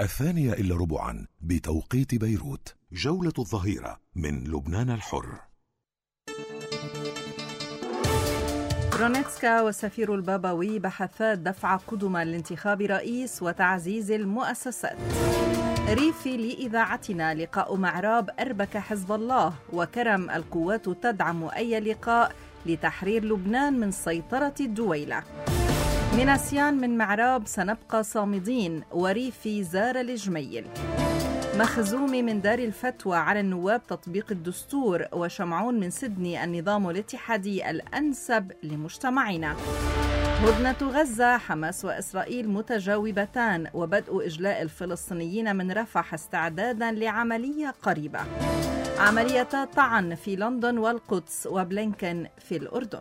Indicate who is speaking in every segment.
Speaker 1: 2:15 بتوقيت بيروت. جولة الظهيرة من لبنان الحر.
Speaker 2: برونيتسكا والسفير البابوي بحثا دفع قدما لانتخاب رئيس وتعزيز المؤسسات. ريفي لإذاعتنا لقاء معراب أربك حزب الله، وكرم القوات تدعم أي لقاء لتحرير لبنان من سيطرة الدويلة. مناسيان من معراب سنبقى صامدين، وريفي زار الجميل. مخزومي من دار الفتوى على النواب تطبيق الدستور، وشمعون من سيدني النظام الاتحادي الأنسب لمجتمعنا. هدنة غزة، حماس وإسرائيل متجاوبتان، وبدء إجلاء الفلسطينيين من رفح استعدادا لعملية قريبة. عملية طعن في لندن والقدس، وبلينكن في الأردن.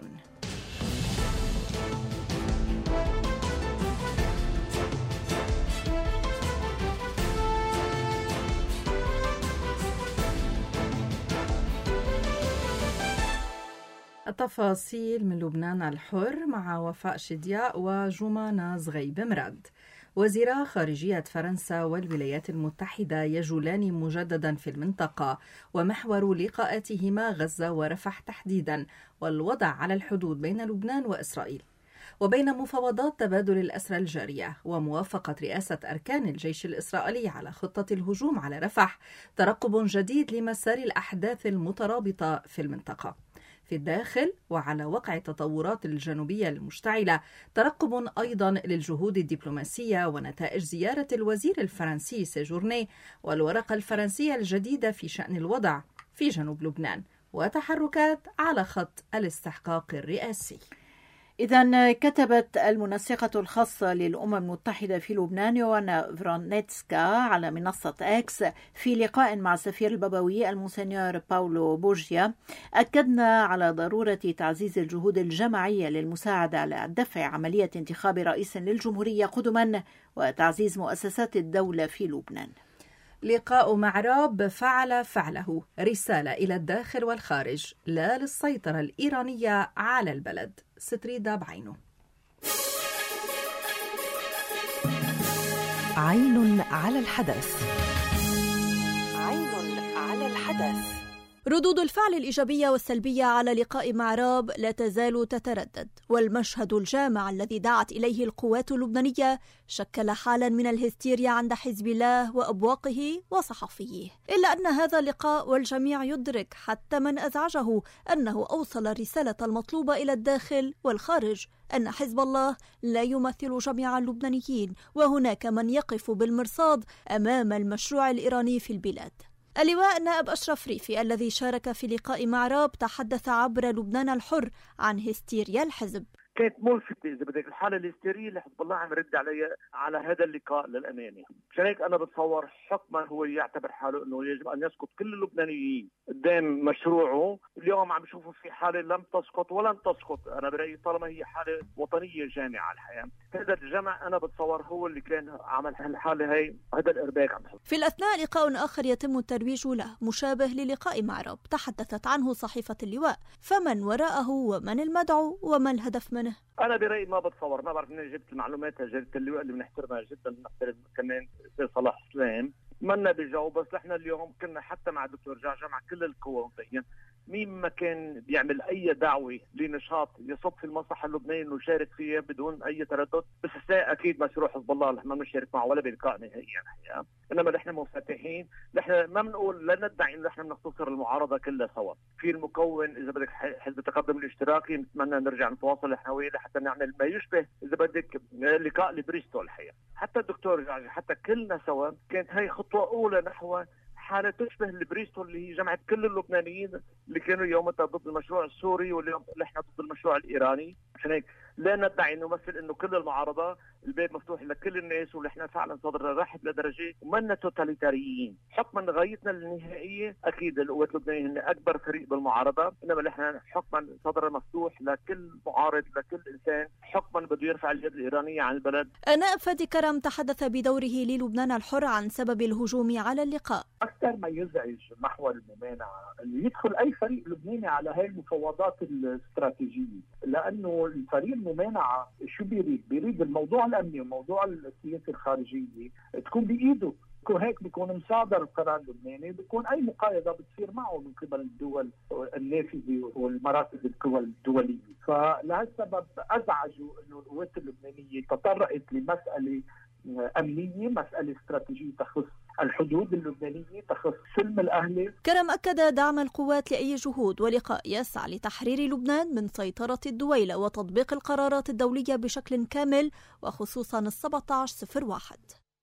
Speaker 2: التفاصيل من لبنان الحر مع وفاء شدياء وجمانة زغيب مراد. وزيرا خارجية فرنسا والولايات المتحدة يجولان مجددا في المنطقة، ومحور لقاءاتهما غزة ورفح تحديدا، والوضع على الحدود بين لبنان وإسرائيل. وبين مفاوضات تبادل الأسرى الجارية وموافقة رئاسة أركان الجيش الإسرائيلي على خطة الهجوم على رفح، ترقب جديد لمسار الأحداث المترابطة في المنطقة. في الداخل وعلى وقع التطورات الجنوبية المشتعلة، ترقب أيضا للجهود الدبلوماسية ونتائج زيارة الوزير الفرنسي سيجورني والورقة الفرنسية الجديدة في شأن الوضع في جنوب لبنان، وتحركات على خط الاستحقاق الرئاسي.
Speaker 3: إذن كتبت المنسقة الخاصة للأمم المتحدة في لبنان يوانا فرونيتسكا على منصة إكس في لقاء مع السفير البابوي المونسنيور باولو بورجيا: أكدنا على ضرورة تعزيز الجهود الجماعية للمساعدة على دفع عملية انتخاب رئيس للجمهورية قدما وتعزيز مؤسسات الدولة في لبنان.
Speaker 2: لقاء معراب فعله رسالة إلى الداخل والخارج، لا للسيطرة الإيرانية على البلد. ستريدا بعينه.
Speaker 4: عين على الحدث. عين على الحدث.
Speaker 5: ردود الفعل الإيجابية والسلبية على لقاء معراب لا تزال تتردد، والمشهد الجامع الذي دعت إليه القوات اللبنانية شكل حالا من الهستيريا عند حزب الله وأبواقه وصحفيه. إلا أن هذا اللقاء والجميع يدرك حتى من أزعجه أنه أوصل الرسالة المطلوبة إلى الداخل والخارج، أن حزب الله لا يمثل جميع اللبنانيين، وهناك من يقف بالمرصاد أمام المشروع الإيراني في البلاد. اللواء نائب أشرف ريفي الذي شارك في لقاء معراب تحدث عبر لبنان الحر عن هستيريا الحزب.
Speaker 6: كانت ملفتة إذا بدك الحالة الهستيرية اللي حزب الله عم يرد عليها على هذا اللقاء للأمانة. مشان هيك أنا بتصور حكما هو يعتبر حاله أنه يجب أن يسقط كل اللبنانيين قدام مشروعه. اليوم عم بشوفوا في حالة لم تسقط ولن تسقط، أنا برأيي طالما هي حالة وطنية جامعة الحياة. هذا الجمع أنا بتصور هو اللي كان عمل الحالة هي، هذا الإرباك عم يحصل.
Speaker 5: في الأثناء لقاء آخر يتم الترويج له مشابه للقاء معراب تحدثت عنه صحيفة اللواء، فمن وراءه ومن المدعو وما الهدف منه؟
Speaker 6: أنا برأيي ما بتصور، ما بعرف إني جبت المعلومات جريدة اللواء اللي بنحترمها جدا، بنحترم كمان صلاح سلام منا بجاوب. بس نحن اليوم كنا حتى مع الدكتور جعجع مع كل القوى مبدئيا مين ما كان بيعمل أي دعوة لنشاط يصب في المصلحة اللبنانية إنه يشارك فيها بدون أي تردد، باستثناء أكيد مشروع حزب الله اللي ما بنشارك معه ولا بلقاء نهائيا الحقيقة. إنما نحن منفتحين، نحن ما بنقول لا ندعي إنه نحن بنختصر المعارضة كلها سوا. في المكون إذا بدك حزب التقدم الاشتراكي نتمنى نرجع نتواصل نحن وياه لحتى نعمل ما يشبه إذا بدك لقاء لبريستول الحقيقة. حتى الدكتور جعجع حتى كلنا سوا كانت هي خطوة أولى نحو حالة تشبه البريستول اللي هي جمعت كل اللبنانيين اللي كانوا يومتها ضد المشروع السوري واليوم نحن ضد المشروع الإيراني. عشان هيك لا ندعي انه نمثل انه كل المعارضه الباب مفتوح لكل الناس ونحن فعلا صدرنا رحب لدرجه ومنا توتاليتاريين. حكما غايتنا النهائيه اكيد القوات اللبنانيه هن اكبر فريق بالمعارضه، انما نحن حكما صدر مفتوح لكل معارض لكل انسان حكما بده يرفع اليد الايرانيه عن البلد.
Speaker 5: نائب فادي كرم تحدث بدوره للبنان الحر عن سبب الهجوم على اللقاء.
Speaker 7: اكثر ما يزعج محور الممانعه اللي يدخل اي فريق لبناني على هاي المفاوضات الاستراتيجيه، لانه الفريق الممانعه شو بيريد؟ بيريد الموضوع الأمني وموضوع السياسة الخارجية تكون بإيده، هيك بيكون مصادر القرار اللبناني، بيكون أي مقايضة بتصير معه من قبل الدول النافذة والمراكز القوى الدولية. فلهالسبب أزعجوا أنه القوات اللبنانية تطرقت لمسألة أمنية، مسألة استراتيجية تخص الحدود اللبنانية، تخص سلم الأهلي.
Speaker 5: كرم أكد دعم القوات لأي جهود ولقاء يسعى لتحرير لبنان من سيطرة الدويلة وتطبيق القرارات الدولية بشكل كامل، وخصوصا 1701.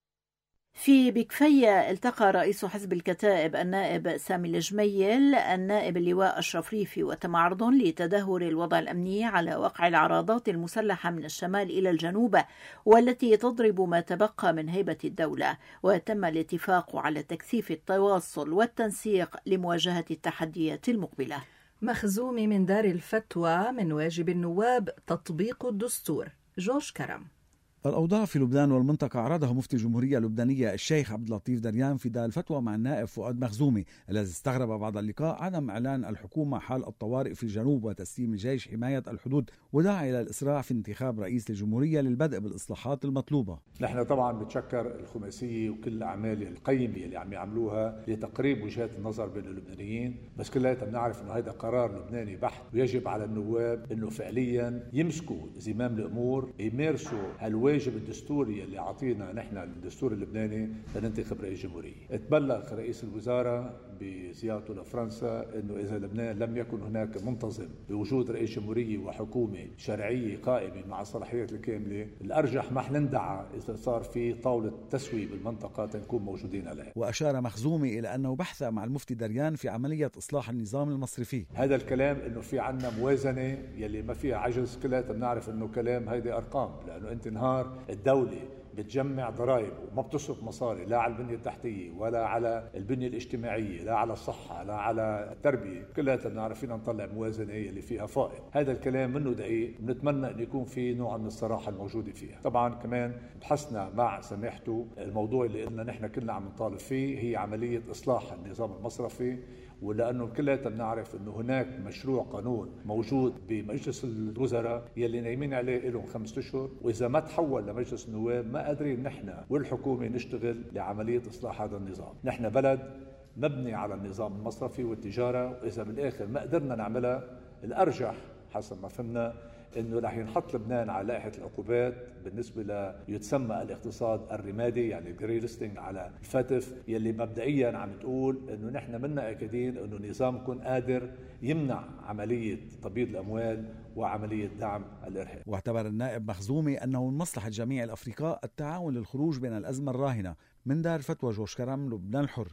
Speaker 3: في بكفية التقى رئيس حزب الكتائب النائب سامي الجميل النائب اللواء أشرف ريفي وتم عرض لتدهور الوضع الأمني على وقع العراضات المسلحة من الشمال إلى الجنوب والتي تضرب ما تبقى من هيبة الدولة، وتم الاتفاق على تكثيف التواصل والتنسيق لمواجهة التحديات المقبلة.
Speaker 2: مخزومي من دار الفتوى: من واجب النواب تطبيق الدستور. جورج كرم.
Speaker 8: الأوضاع في لبنان والمنطقة عرضها مفتي الجمهورية اللبنانية الشيخ عبد اللطيف دريان في دار الفتوى مع النائب فؤاد مخزومي، الذي استغرب بعد اللقاء عدم إعلان الحكومة حال الطوارئ في الجنوب وتسليم الجيش حماية الحدود، ودعا إلى الإسراع في انتخاب رئيس للجمهورية للبدء بالإصلاحات المطلوبة.
Speaker 9: نحن طبعا بنتشكر الخماسية وكل الأعمال القيمة اللي عم يعملوها لتقريب وجهات النظر بين اللبنانيين، بس كلنا بنعرف إنه هذا قرار لبناني بحت، ويجب على النواب إنه فعليا يمسكوا زمام الأمور، يمارسوا الواجب الدستوري اللي عطينا نحن الدستور اللبناني لننتخب رئيس جمهورية. تبلغ رئيس الوزراء بزيارته لفرنسا انه اذا لبنان لم يكن هناك منتظم بوجود رئيس جمهورية وحكومة شرعية قائمة مع الصلاحيات الكاملة، الارجح ما حنندعى اذا صار في طاولة تسوية بالمنطقة تنكون موجودين عليها.
Speaker 8: واشار مخزومي الى انه بحث مع المفتي دريان في عملية اصلاح النظام المصرفي.
Speaker 9: هذا الكلام انه في عنا موازنة يلي ما فيها عجز، كلها بنعرف انه كلام هيدي ارقام، لانه انت نهار الدولة بتجمع ضرائب وما بتصرف مصاري لا على البنية التحتية ولا على البنية الاجتماعية لا على الصحة لا على التربية، كلها بنعرف فينا نطلع موازنة اللي فيها فائض. هذا الكلام منه دقيق، بنتمنى أن يكون في نوع من الصراحة الموجودة فيها. طبعا كمان بحثنا مع سماحته الموضوع اللي قلنا نحن كلنا عم نطالب فيه، هي عملية إصلاح النظام المصرفي، ولأنه كلنا بنعرف أنه هناك مشروع قانون موجود بمجلس الوزراء يلي نايمين عليه لهم 5 أشهر، وإذا ما تحول لمجلس النواب ما قادرين نحن والحكومة نشتغل لعملية إصلاح هذا النظام. نحن بلد مبني على النظام المصرفي والتجارة، وإذا بالآخر ما قدرنا نعملها الأرجح حسب ما فهمنا انه رح ينحط لبنان على لائحه العقوبات بالنسبه ليتسمى الاقتصاد الرمادي، يعني الجري ليستنج على الفتف، يلي مبدئيا عم تقول انه نحن منا اكيدين انه نظامكم قادر يمنع عمليه تبييض الاموال وعمليه دعم الارهاب.
Speaker 8: واعتبر النائب مخزومي انه من مصلحه جميع الافرقاء التعاون للخروج من الازمه الراهنه. من دار فتوى جورج كرم، لبنان الحر.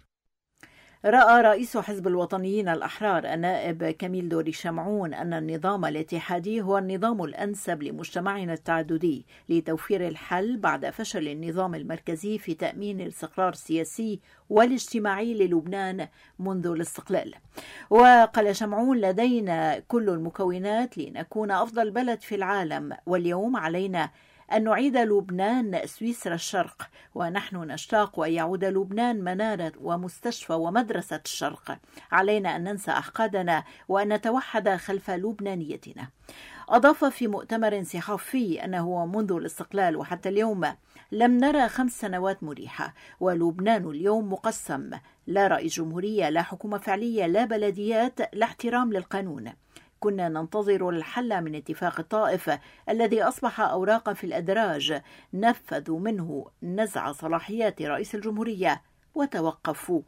Speaker 3: رأى رئيس حزب الوطنيين الأحرار النائب كميل دوري شمعون أن النظام الاتحادي هو النظام الأنسب لمجتمعنا التعددي لتوفير الحل بعد فشل النظام المركزي في تأمين الاستقرار السياسي والاجتماعي للبنان منذ الاستقلال. وقال شمعون: لدينا كل المكونات لنكون أفضل بلد في العالم، واليوم علينا أن نعيد لبنان سويسرا الشرق، ونحن نشتاق أن يعود لبنان منارة ومستشفى ومدرسة الشرق. علينا أن ننسى أحقادنا وأن نتوحد خلف لبنانيتنا. أضاف في مؤتمر صحفي أنه منذ الاستقلال وحتى اليوم لم نرى 5 سنوات مريحة، ولبنان اليوم مقسم، لا رئيس جمهورية، لا حكومة فعلية، لا بلديات، لا احترام للقانون. كنا ننتظر الحل من اتفاق الطائف الذي أصبح أوراقا في الأدراج، نفذوا منه نزع صلاحيات رئيس الجمهورية وتوقفوا.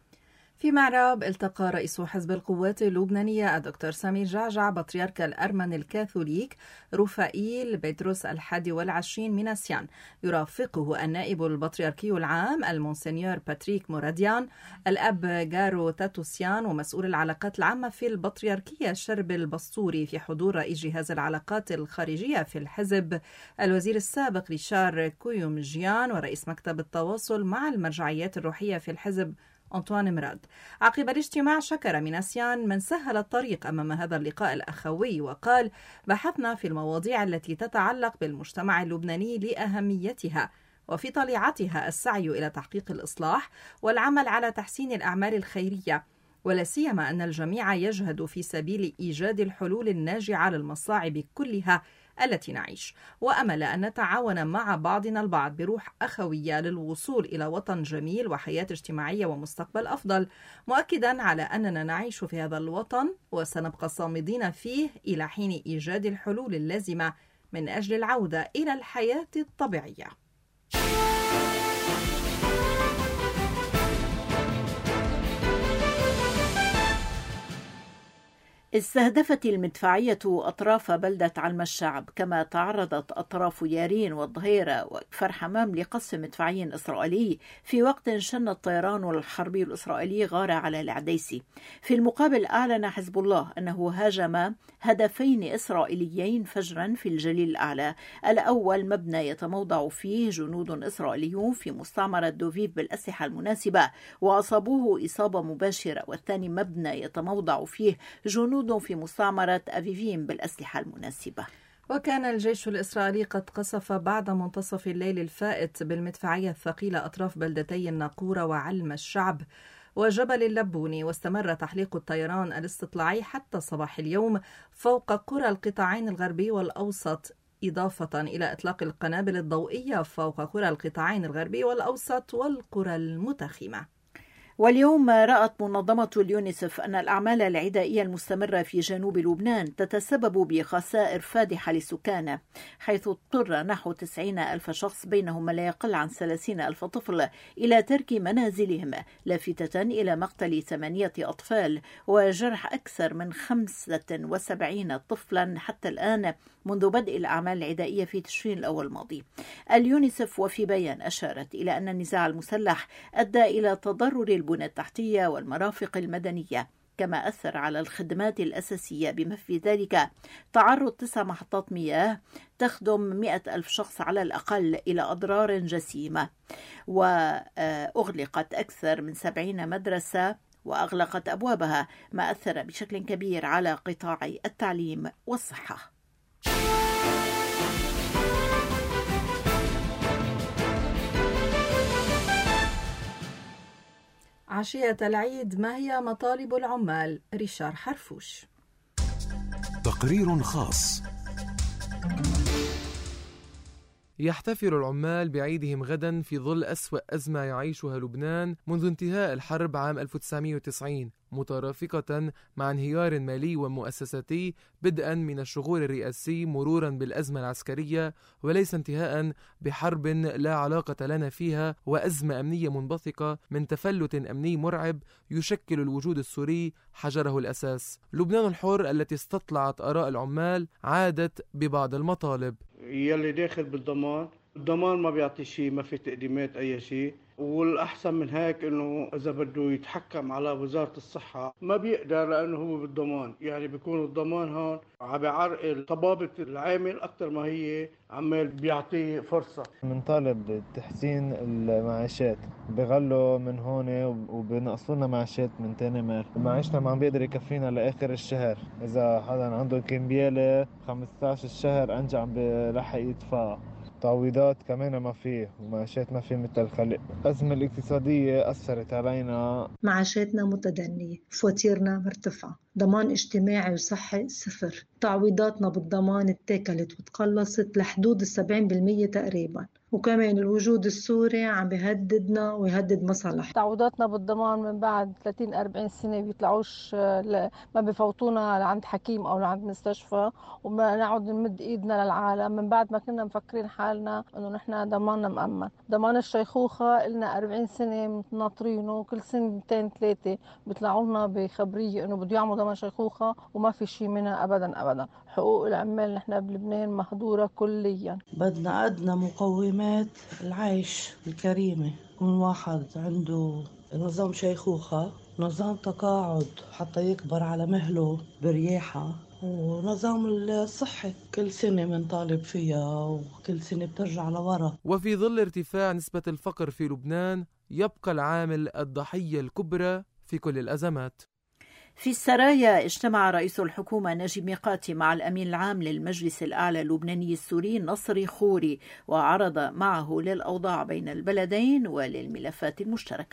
Speaker 2: في معراب التقى رئيس حزب القوات اللبنانية الدكتور سامي جعجع بطريرك الأرمن الكاثوليك رفائيل بيتروس 21 مناسيان، يرافقه النائب البطريركي العام المونسنيور باتريك موراديان، الأب جارو تاتوسيان، ومسؤول العلاقات العامة في البطريركية شرب البسطوري، في حضور رئيس جهاز العلاقات الخارجية في الحزب الوزير السابق ريشار كويومجيان، ورئيس مكتب التواصل مع المرجعيات الروحية في الحزب أنطوان مراد. عقب الاجتماع شكر مناسيان من سهل الطريق أمام هذا اللقاء الأخوي، وقال: بحثنا في المواضيع التي تتعلق بالمجتمع اللبناني لأهميتها وفي طليعتها السعي إلى تحقيق الإصلاح والعمل على تحسين الأعمال الخيرية، ولا سيما أن الجميع يجهد في سبيل إيجاد الحلول الناجعة للمصاعب كلها التي نعيش، وأمل أن نتعاون مع بعضنا البعض بروح أخوية للوصول إلى وطن جميل وحياة اجتماعية ومستقبل أفضل، مؤكدا على أننا نعيش في هذا الوطن وسنبقى صامدين فيه إلى حين إيجاد الحلول اللازمة من أجل العودة إلى الحياة الطبيعية.
Speaker 3: استهدفت المدفعية أطراف بلدة علم الشعب، كما تعرضت أطراف يارين والظهيرة وكفر حمام لقصف مدفعي إسرائيلي في وقت شن الطيران الحربي الإسرائيلي غارة على العديسي. في المقابل أعلن حزب الله أنه هاجم هدفين إسرائيليين فجرا في الجليل الأعلى، الأول مبنى يتموضع فيه جنود إسرائيليون في مستعمرة دوفيف بالأسلحة المناسبة وأصابوه إصابة مباشرة، والثاني مبنى يتموضع فيه جنود في مستعمرة أفيفيم بالأسلحة المناسبة.
Speaker 2: وكان الجيش الإسرائيلي قد قصف بعد منتصف الليل الفائت بالمدفعية الثقيلة أطراف بلدتي الناقورة وعلم الشعب وجبل اللبوني، واستمر تحليق الطيران الاستطلاعي حتى صباح اليوم فوق قرى القطاعين الغربي والأوسط، إضافة إلى إطلاق القنابل الضوئية فوق قرى القطاعين الغربي والأوسط والقرى المتخمة.
Speaker 3: واليوم رأت منظمة اليونيسف أن الأعمال العدائية المستمرة في جنوب لبنان تتسبب بخسائر فادحة للسكان، حيث اضطر نحو 90,000 شخص بينهم ما لا يقل عن 30,000 طفل إلى ترك منازلهم، لافتة إلى مقتل 8 أطفال وجرح أكثر من 75 طفلا حتى الآن منذ بدء الأعمال العدائية في تشرين الأول الماضي. اليونيسف وفي بيان أشارت إلى أن النزاع المسلح أدى إلى تضرر البنى التحتية والمرافق المدنية، كما أثر على الخدمات الأساسية، بما في ذلك تعرض 9 محطات مياه تخدم 100,000 شخص على الأقل إلى أضرار جسيمة، وأغلقت أكثر من 70 مدرسة وأغلقت أبوابها، ما أثر بشكل كبير على قطاعي التعليم والصحة.
Speaker 2: عشية العيد، ما هي مطالب العمال؟ ريشار حرفوش.
Speaker 1: تقرير خاص.
Speaker 10: يحتفل العمال بعيدهم غدا في ظل أسوأ أزمة يعيشها لبنان منذ انتهاء الحرب عام 1990، مترافقة مع انهيار مالي ومؤسساتي بدءا من الشغور الرئاسي مرورا بالأزمة العسكرية، وليس انتهاء بحرب لا علاقة لنا فيها وأزمة أمنية منبثقة من تفلت أمني مرعب يشكل الوجود السوري حجره الأساس. لبنان الحر التي استطلعت آراء العمال عادت ببعض المطالب.
Speaker 11: يلي داخل بالضمان، الضمان ما بيعطي شيء، ما في تقديمات أي شيء، والأحسن من هيك إنه إذا بده يتحكم على وزارة الصحة ما بيقدر لأنه هو بالضمان، يعني بيكون الضمان هون عم بيعرقل طبابة العامل أكثر ما هي عمال بيعطيه فرصة.
Speaker 12: منطالب تحسين المعاشات، بغلوا من هون وبنقصوا لنا معاشات من تاني مال، معاشنا ما عم بيقدر يكفينا لآخر الشهر، إذا حدا عنده كمبيالة 15 الشهر أنجا عم بيلحق يدفع، تعويضات كمان ما فيه ومعاشات ما فيه مثل الخلق. الأزمة الاقتصادية أثرت علينا،
Speaker 13: معاشاتنا متدنية، فواتيرنا مرتفعة، ضمان اجتماعي وصحي صفر، تعويضاتنا بالضمان اتاكلت وتقلصت لحدود 70% تقريبا، وكمان الوجود السوري عم بيهددنا ويهدد مصالح.
Speaker 14: تعويضاتنا بالضمان من بعد 30-40 سنة بيطلعوش، ما بفوتونا عند حكيم أو عند مستشفى، وما نقعد نمد إيدنا للعالم من بعد ما كنا مفكرين حالنا إنه نحن ضماننا مأمن. ضمان الشيخوخة لنا 40 سنة ناطرينه، كل سنتين 3 بيطلعوا لنا بخبرية إنه بده يعملوا ضمان شيخوخة وما في شيء منها أبدا أبدا. حقوق العمال نحن بلبنان مهدورة كليا.
Speaker 15: بدنا أدنى مقومات العيش الكريمة، كل واحد عنده نظام شيخوخة، نظام تقاعد حتى يكبر على مهله برياحة، ونظام الصحة كل سنة منطالب فيها وكل سنة بترجع لورا.
Speaker 10: وفي ظل ارتفاع نسبة الفقر في لبنان يبقى العامل الضحية الكبرى في كل الأزمات.
Speaker 3: في السرايا اجتمع رئيس الحكومة نجيب ميقاتي مع الأمين العام للمجلس الأعلى اللبناني السوري نصري خوري، وعرض معه للأوضاع بين البلدين وللملفات المشتركة.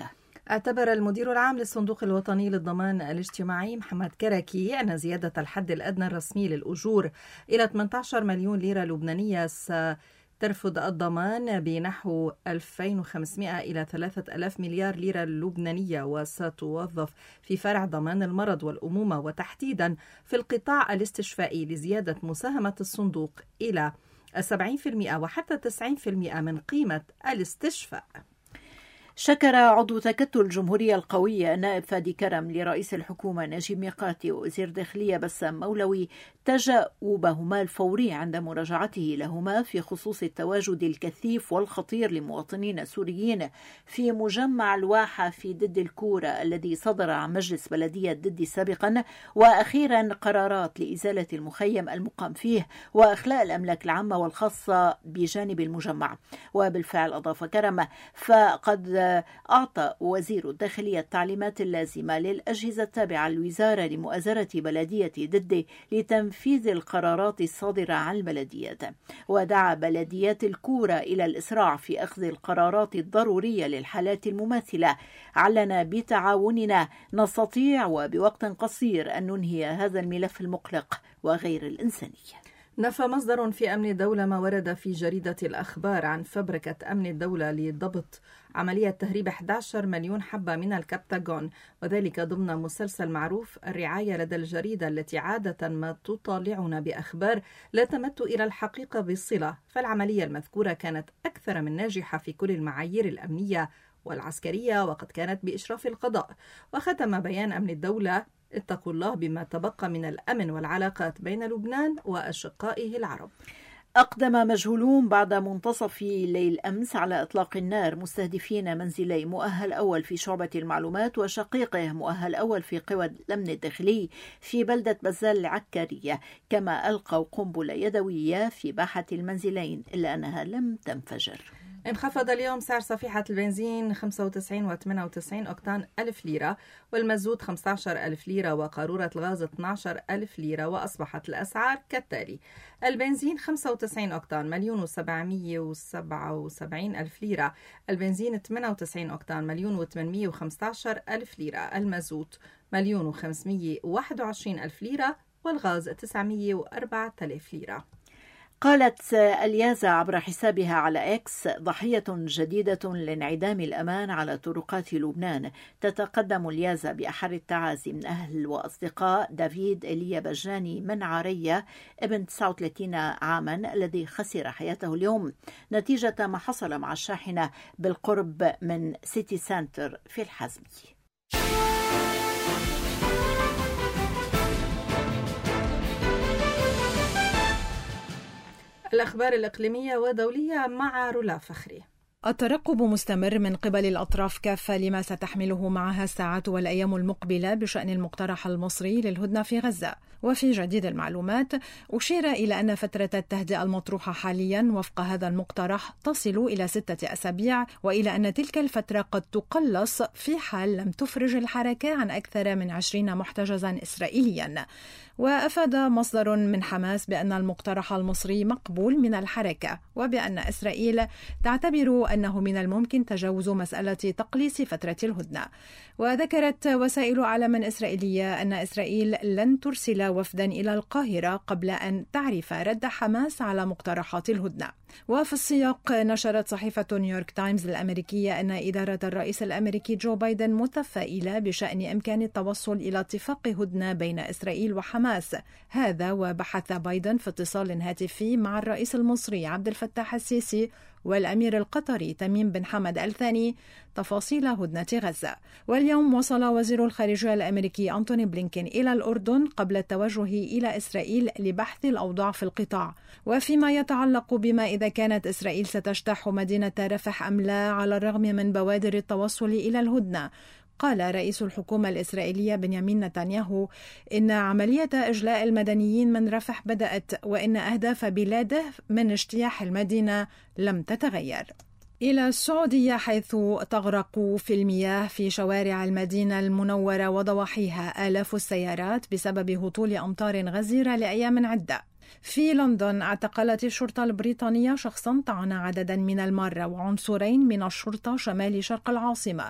Speaker 2: اعتبر المدير العام للصندوق الوطني للضمان الاجتماعي محمد كركي أن زيادة الحد الأدنى الرسمي للأجور إلى 18 مليون ليرة لبنانية سترفض الضمان بنحو 2500 إلى 3000 مليار ليرة لبنانية، وستوظف في فرع ضمان المرض والأمومة وتحديدا في القطاع الاستشفائي لزيادة مساهمة الصندوق إلى 70% وحتى 90% من قيمة الاستشفاء.
Speaker 3: شكر عضو تكتل الجمهورية القوية النائب فادي كرم لرئيس الحكومة نجيب ميقاتي ووزير داخلية بسام مولوي تجاوبهما الفوري عند مراجعته لهما في خصوص التواجد الكثيف والخطير لمواطنين سوريين في مجمع الواحة في دد الكورة الذي صدر عن مجلس بلدية دد سابقا، وأخيرا قرارات لإزالة المخيم المقام فيه وإخلاء الأملاك العامة والخاصة بجانب المجمع. وبالفعل أضاف كرم فقد أعطى وزير الداخلية التعليمات اللازمة للأجهزة التابعة للوزارة لمؤازرة بلدية ددي لتنفيذ القرارات الصادرة عن البلديات، ودعا بلديات الكورة إلى الإسراع في أخذ القرارات الضرورية للحالات المماثلة. علنا بتعاوننا نستطيع وبوقت قصير أن ننهي هذا الملف المقلق وغير الإنساني.
Speaker 2: نفى مصدر في أمن الدولة ما ورد في جريدة الأخبار عن فبركة أمن الدولة لضبط عملية تهريب 11 مليون حبة من الكبتاغون، وذلك ضمن مسلسل معروف الرعاية لدى الجريدة التي عادة ما تطالعنا بأخبار لا تمت إلى الحقيقة بالصلة. فالعملية المذكورة كانت أكثر من ناجحة في كل المعايير الأمنية والعسكرية، وقد كانت بإشراف القضاء. وختم بيان أمن الدولة: اتقوا الله بما تبقى من الأمن والعلاقات بين لبنان وأشقائه العرب.
Speaker 3: أقدم مجهولون بعد منتصف ليل أمس على إطلاق النار مستهدفين منزلي مؤهل أول في شعبة المعلومات وشقيقه مؤهل أول في قوى الأمن الداخلي في بلدة بزال العكارية، كما ألقوا قنبلة يدوية في باحة المنزلين إلا أنها لم تنفجر.
Speaker 2: انخفض اليوم سعر صفيحة البنزين 95 و98 أوكتان 1000 ليرة، والمازوت 15,000 ليرة، وقارورة الغاز 12,000 ليرة، وأصبحت الأسعار كالتالي: البنزين 95 أوكتان 1,777,000 ليرة، البنزين 98 أوكتان 1,815,000 ليرة، المازوت 1,521,000 ليرة، والغاز 904,000 ليرة.
Speaker 3: قالت اليازا عبر حسابها على إكس: ضحية جديدة لانعدام الأمان على طرقات لبنان. تتقدم اليازا بأحر التعازي من أهل وأصدقاء دافيد إيليا بجاني من عارية ابن 39 عاما الذي خسر حياته اليوم نتيجة ما حصل مع الشاحنة بالقرب من سيتي سنتر في الحزمي.
Speaker 2: الأخبار الإقليمية ودولية مع رولا فخري.
Speaker 16: الترقب مستمر من قبل الأطراف كافة لما ستحمله معها الساعات والأيام المقبلة بشأن المقترح المصري للهدنة في غزة. وفي جديد المعلومات أشير إلى أن فترة التهدئة المطروحة حاليا وفق هذا المقترح تصل إلى 6 أسابيع، وإلى أن تلك الفترة قد تقلص في حال لم تفرج الحركة عن أكثر من 20 محتجزا إسرائيليا. وأفاد مصدر من حماس بأن المقترح المصري مقبول من الحركة، وبأن إسرائيل تعتبر أنه من الممكن تجاوز مسألة تقليص فترة الهدنة. وذكرت وسائل إعلام إسرائيلية أن إسرائيل لن ترسل وفدا إلى القاهرة قبل أن تعرف رد حماس على مقترحات الهدنة. وفي السياق نشرت صحيفة نيويورك تايمز الأمريكية أن إدارة الرئيس الأمريكي جو بايدن متفائلة بشأن إمكان التوصل إلى اتفاق هدنة بين إسرائيل وحماس. هذا وبحث بايدن في اتصال هاتفي مع الرئيس المصري عبد الفتاح السيسي والأمير القطري تميم بن حمد آل ثاني تفاصيل هدنة غزة. واليوم وصل وزير الخارجية الأمريكي أنتوني بلينكين إلى الأردن قبل التوجه إلى إسرائيل لبحث الأوضاع في القطاع. وفيما يتعلق بما إذا كانت إسرائيل ستجتاح مدينة رفح أم لا على الرغم من بوادر التوصل إلى الهدنة، قال رئيس الحكومة الإسرائيلية بنيامين نتنياهو إن عملية إجلاء المدنيين من رفح بدأت، وإن أهداف بلاده من اجتياح المدينة لم تتغير. إلى السعودية، حيث تغرق في المياه في شوارع المدينة المنورة وضواحيها آلاف السيارات بسبب هطول أمطار غزيرة لأيام عدة. في لندن اعتقلت الشرطة البريطانية شخصا طعن عددا من المارة وعنصرين من الشرطة شمال شرق العاصمة.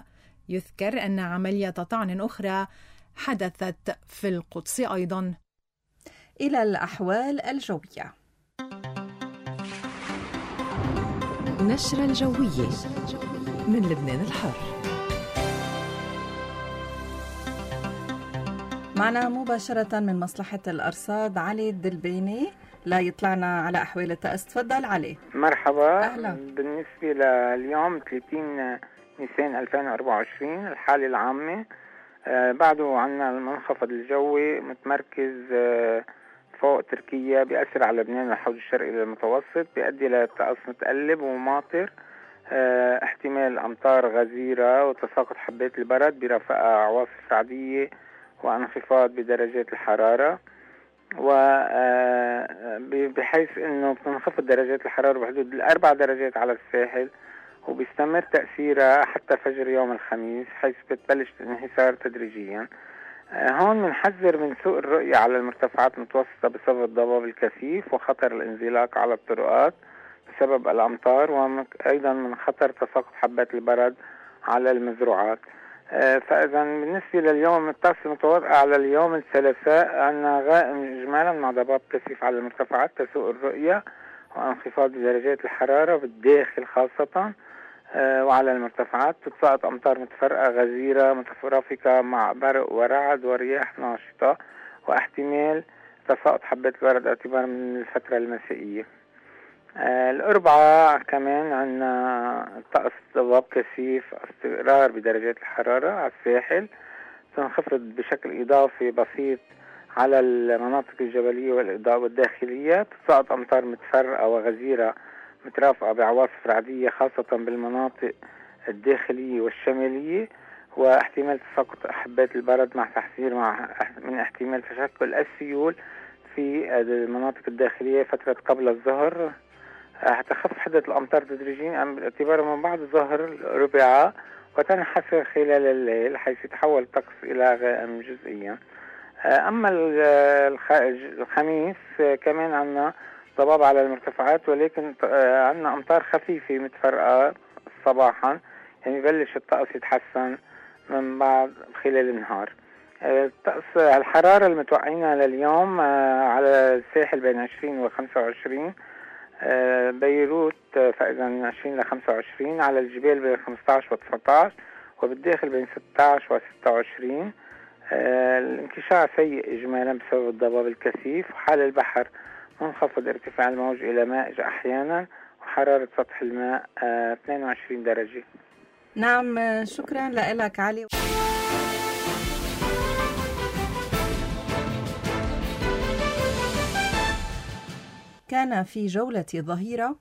Speaker 16: يذكر أن عملية طعن أخرى حدثت في القدس أيضا.
Speaker 2: إلى الأحوال الجوية.
Speaker 4: نشرة الجوية من لبنان الحر.
Speaker 2: معنا مباشرة من مصلحة الأرصاد علي الدلبيني لا يطلعنا على أحوال الطقس. تفضل علي.
Speaker 17: مرحبا.
Speaker 2: أهلا.
Speaker 17: بالنسبة لليوم 30 نيسان 2024 الحالة العامة بعده عنا المنخفض الجوي متمركز فوق تركيا بيأثر على لبنان والحوض الشرقي للمتوسط، بيؤدي لطقس متقلب وماطر، احتمال أمطار غزيرة وتساقط حبات البرد برفقها عواصف رعدية وانخفاض بدرجات الحرارة، وبحيث انه بتنخفض درجات الحرارة بحدود 4 درجات على الساحل، وبيستمر تأثيرها حتى فجر يوم الخميس حيث بتبلش الانحسار تدريجيا. هون بنحذر من سوء الرؤية على المرتفعات المتوسطة بسبب الضباب الكثيف وخطر الانزلاق على الطرقات بسبب الأمطار، وأيضا من خطر تساقط حبات البرد على المزروعات. فإذا بالنسبة لليوم الطقس المتوقع على اليوم الثلاثاء عندنا غائم إجمالا مع ضباب كثيف على المرتفعات تسوء الرؤية وانخفاض بدرجات الحرارة بالداخل خاصة، وعلى المرتفعات تتساقط أمطار متفرقة غزيرة متفرقة مع برق ورعد ورياح ناشطة، واحتمال تساقط حبات البرد اعتبارا من الفترة المسائية. الأربعاء كمان عندنا طقس ضباب كثيف، استقرار بدرجات الحرارة على الساحل، تنخفض بشكل إضافي بسيط على المناطق الجبلية والإضاءة والداخلية، تساقط أمطار متفرقة وغزيرة مترافقة بعواصف رعدية خاصة بالمناطق الداخلية والشمالية، واحتمال تساقط حبات البرد مع تحذير من احتمال تشكل السيول في المناطق الداخلية فترة قبل الظهر. هتخف حدة الأمطار تدريجيا باعتبار من بعد ظهر الرباعاء وتنحسر خلال الليل حيث يتحول الطقس إلى غائم جزئيا. أما الخميس كمان عندنا ضباب على المرتفعات، ولكن عندنا أمطار خفيفة متفرقة صباحا، يعني يبلش الطقس يتحسن من بعد خلال النهار. الطقس الحرارة المتوقعينها لليوم على الساحل بين 20 و 25، بيروت فإذا 20 ل 25، على الجبال بين 15 و 19، وبالداخل بين 16 و 26. الانكشاف سيء إجمالا بسبب الضباب الكثيف، وحال البحر منخفض ارتفاع الموج إلى مائج أحيانا، وحرارة سطح الماء 22 درجة.
Speaker 2: نعم، شكرا لك علي. كان في جولة الظهيرة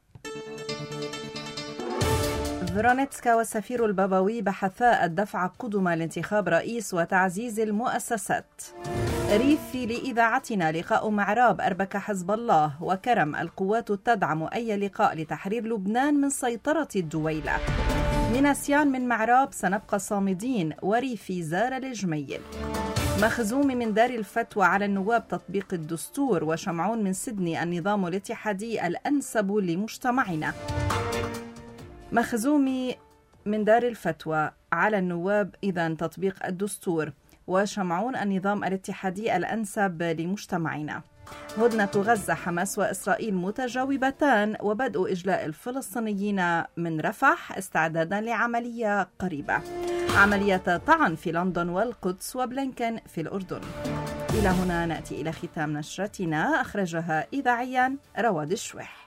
Speaker 2: فيرونيتسكا والسفير البابوي بحثا الدفع قدما لانتخاب رئيس وتعزيز المؤسسات. ريفي لإذاعتنا لقاء مع راب أربك حزب الله وكرم القوات تدعم أي لقاء لتحرير لبنان من سيطرة الدويلة. مناسيان من معراب سنبقى صامدين وريفي زار الجميل. مخزوم من دار الفتوى على النواب تطبيق الدستور وشمعون من سيدني النظام الاتحادي الأنسب لمجتمعنا. مخزومي من دار الفتوى على النواب إذن تطبيق الدستور وشمعون النظام الاتحادي الأنسب لمجتمعنا. هدنة غزة حماس وإسرائيل متجاوبتان وبدء إجلاء الفلسطينيين من رفح استعدادا لعملية قريبة. عملية طعن في لندن والقدس وبلينكن في الأردن. إلى هنا نأتي إلى ختام نشرتنا، أخرجها إذاعيا رواد الشويح.